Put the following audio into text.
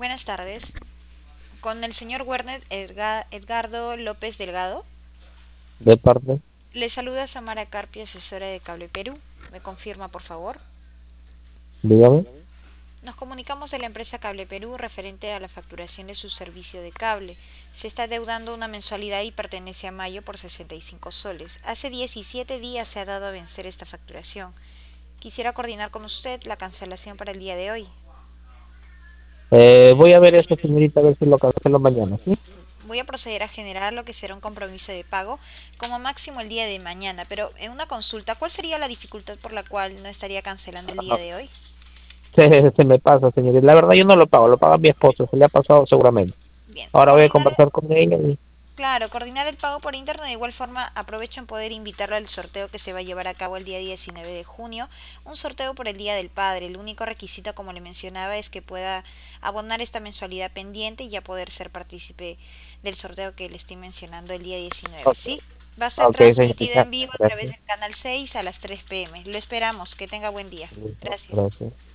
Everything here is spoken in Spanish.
Buenas tardes. Con el señor Werner Edgardo López Delgado. De parte, Le saluda Samara Carpio, asesora de Cable Perú. ¿Me confirma, por favor? dígame. Nos comunicamos de la empresa Cable Perú referente a la facturación de su servicio de cable. Se está deudando una mensualidad y pertenece a mayo por 65 soles. Hace 17 días se ha dado a vencer esta facturación. Quisiera coordinar con usted la cancelación para el día de hoy. Voy a ver eso, señorita, a ver si lo cancelo mañana, ¿sí? Voy a proceder a generar lo que será un compromiso de pago como máximo el día de mañana, pero en una consulta, ¿cuál sería la dificultad por la cual no estaría cancelando el día Ah, de hoy? se me pasa, señorita. La verdad yo no lo paga mi esposo, se le ha pasado seguramente. Bien, Ahora voy a coordinar, conversar con ella y... claro, coordinar el pago por interno. De igual forma, aprovecho en poder invitarlo al sorteo que se va a llevar a cabo el día 19 de junio, un sorteo por el Día del Padre. El único requisito, como le mencionaba, es que pueda abonar esta mensualidad pendiente y ya poder ser partícipe del sorteo que le estoy mencionando el día 19, Ok, ¿sí? Va a ser ok, transmitido señorita, en vivo a través gracias. del canal 6 a las 3 p.m. Lo esperamos. Que tenga buen día. Listo, Gracias. gracias.